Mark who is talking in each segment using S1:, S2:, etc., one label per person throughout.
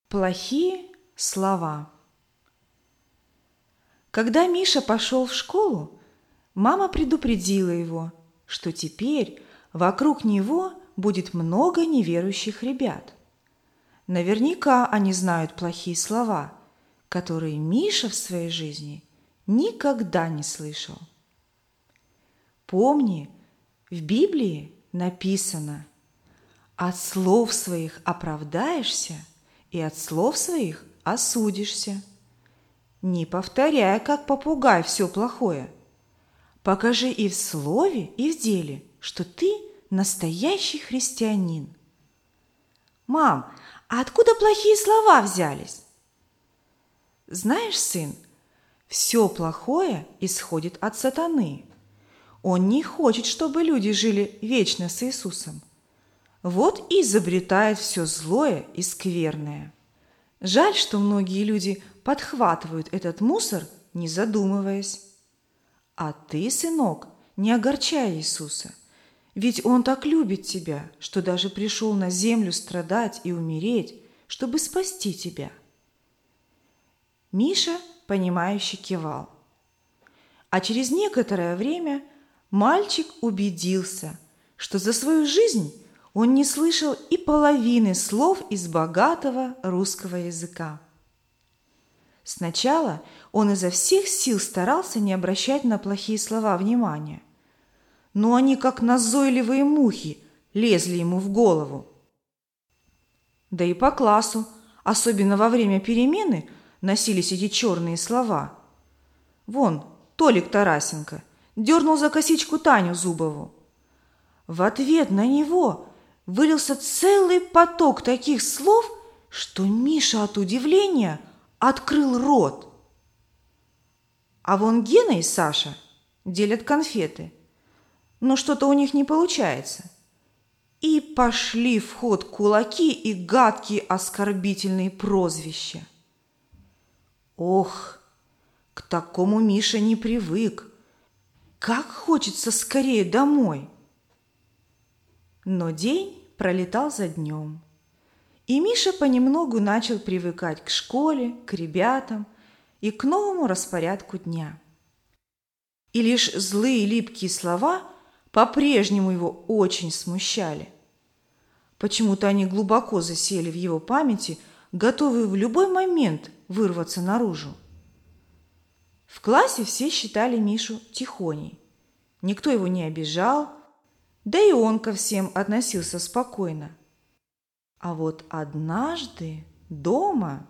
S1: Плохие слова. Когда Миша пошел в школу, мама предупредила его, что теперь вокруг него будет много неверующих ребят. Наверняка они знают плохие слова, которые Миша в своей жизни никогда не слышал. Помни, в Библии написано: «От слов своих оправдаешься, и от слов своих осудишься». Не повторяй, как попугай, все плохое. Покажи и в слове, и в деле, что ты настоящий христианин. Мам, а откуда плохие слова взялись? Знаешь, сын, все плохое исходит от сатаны. Он не хочет, чтобы люди жили вечно с Иисусом. Вот и изобретает все злое и скверное. Жаль, что многие люди подхватывают этот мусор, не задумываясь. А ты, сынок, не огорчай Иисуса, ведь Он так любит тебя, что даже пришел на землю страдать и умереть, чтобы спасти тебя. Миша, понимающе кивал. А через некоторое время мальчик убедился, что за свою жизнь он не слышал и половины слов из богатого русского языка. Сначала он изо всех сил старался не обращать на плохие слова внимания, но они, как назойливые мухи, лезли ему в голову. Да и по классу, особенно во время перемены, носились эти черные слова. Вон, Толик Тарасенко дернул за косичку Таню Зубову. В ответ на него вылился целый поток таких слов, что Миша от удивления открыл рот. А вон Гена и Саша делят конфеты, но что-то у них не получается. И пошли в ход кулаки и гадкие оскорбительные прозвища. Ох, к такому Миша не привык. Как хочется скорее домой. Но день пролетал за днем, и Миша понемногу начал привыкать к школе, к ребятам и к новому распорядку дня. И лишь злые липкие слова по-прежнему его очень смущали. Почему-то они глубоко засели в его памяти, готовые в любой момент вырваться наружу. В классе все считали Мишу тихоней. Никто его не обижал, да и он ко всем относился спокойно. А вот однажды дома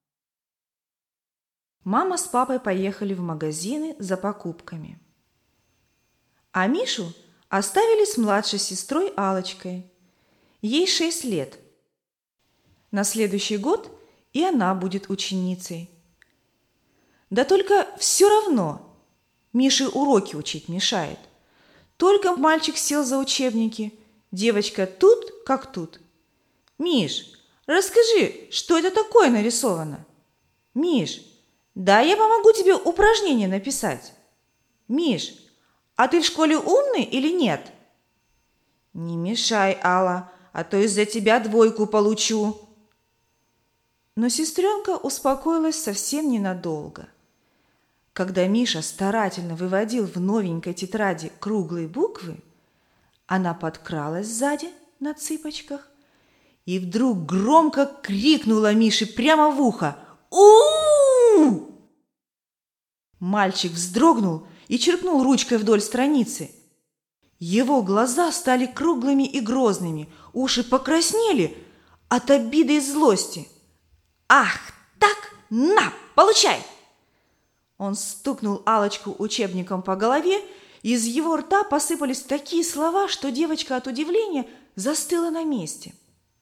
S1: мама с папой поехали в магазины за покупками. А Мишу оставили с младшей сестрой Аллочкой. Ей 6 лет. На следующий год и она будет ученицей. Да только все равно Мише уроки учить мешает. Только мальчик сел за учебники, девочка тут как тут. «Миш, расскажи, что это такое нарисовано?» «Миш, да я помогу тебе упражнение написать». «Миш, а ты в школе умный или нет?» «Не мешай, Алла, а то из-за тебя 2 получу». Но сестренка успокоилась совсем ненадолго. Когда Миша старательно выводил в новенькой тетради круглые буквы, она подкралась сзади на цыпочках и вдруг громко крикнула Мише прямо в ухо: «У-у-у!». Мальчик вздрогнул и черкнул ручкой вдоль страницы. Его глаза стали круглыми и грозными, уши покраснели от обиды и злости. «Ах так, на, получай!» Он стукнул Аллочку учебником по голове, и из его рта посыпались такие слова, что девочка от удивления застыла на месте.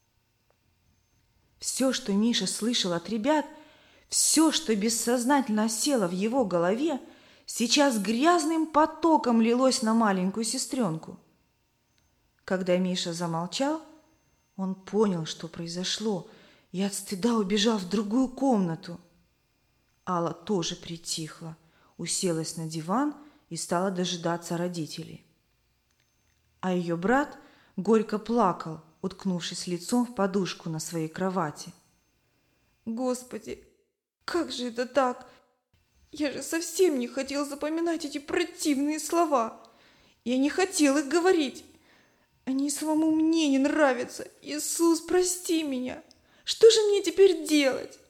S1: Все, что Миша слышал от ребят, все, что бессознательно осело в его голове, сейчас грязным потоком лилось на маленькую сестренку. Когда Миша замолчал, он понял, что произошло, и от стыда убежал в другую комнату. Алла тоже притихла, уселась на диван и стала дожидаться родителей. А ее брат горько плакал, уткнувшись лицом в подушку на своей кровати.
S2: Господи, как же это так? Я же совсем не хотел запоминать эти противные слова. Я не хотел их говорить. Они самому мне не нравятся. Иисус, прости меня. Что же мне теперь делать?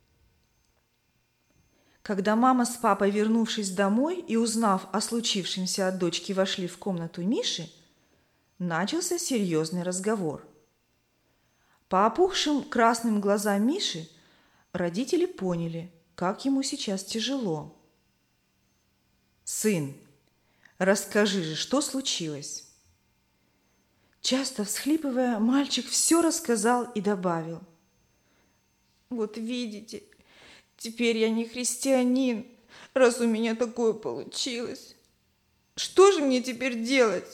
S1: Когда мама с папой, вернувшись домой и узнав о случившемся от дочки, вошли в комнату Миши, начался серьезный разговор. По опухшим красным глазам Миши родители поняли, как ему сейчас тяжело. «Сын, расскажи же, что случилось?» Часто всхлипывая, мальчик все рассказал и добавил:
S2: Вот видите, теперь я не христианин, раз у меня такое получилось. Что же мне теперь делать?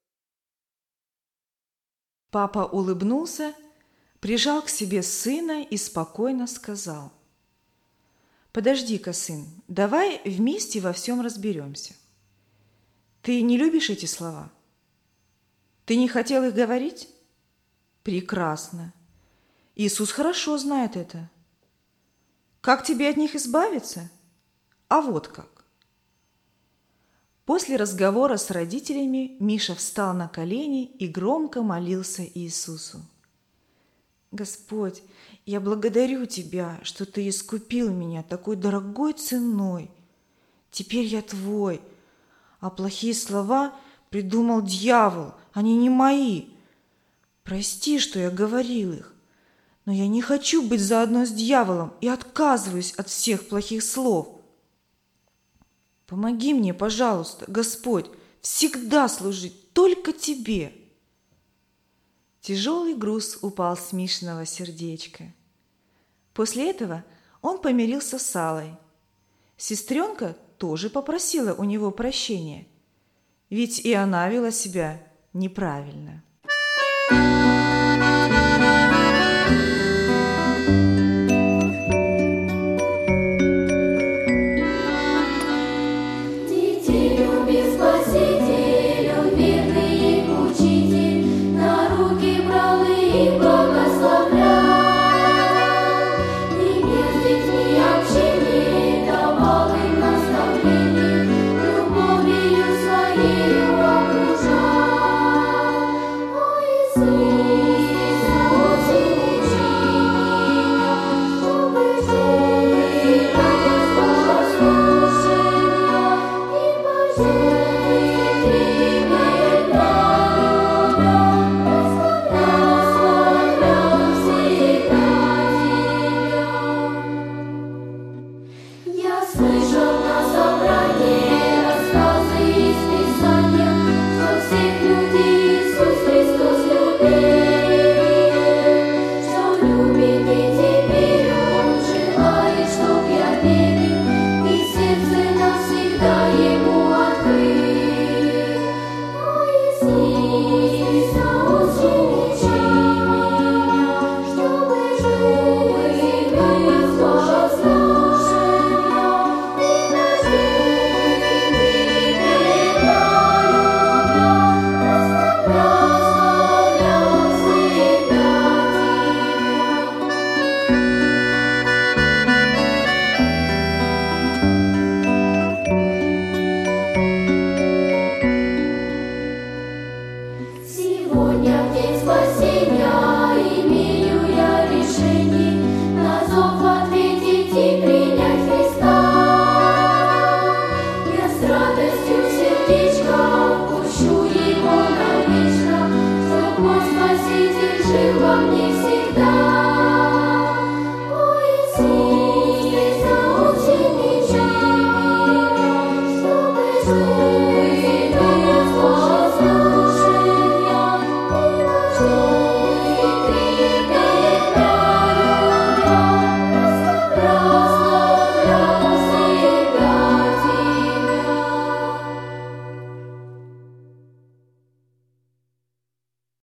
S1: Папа улыбнулся, прижал к себе сына и спокойно сказал: «Подожди-ка, сын, давай вместе во всем разберемся. Ты не любишь эти слова? Ты не хотел их говорить? Прекрасно. Иисус хорошо знает это. Как тебе от них избавиться? А вот как». После разговора с родителями Миша встал на колени и громко молился Иисусу: «Господь, я благодарю Тебя, что Ты искупил меня такой дорогой ценой. Теперь я Твой, а плохие слова придумал дьявол, они не мои. Прости, что я говорил их, но я не хочу быть заодно с дьяволом и отказываюсь от всех плохих слов. Помоги мне, пожалуйста, Господь, всегда служить только Тебе». Тяжелый груз упал с Мишиного сердечка. После этого он помирился с Аллой. Сестренка тоже попросила у него прощения, ведь и она вела себя неправильно.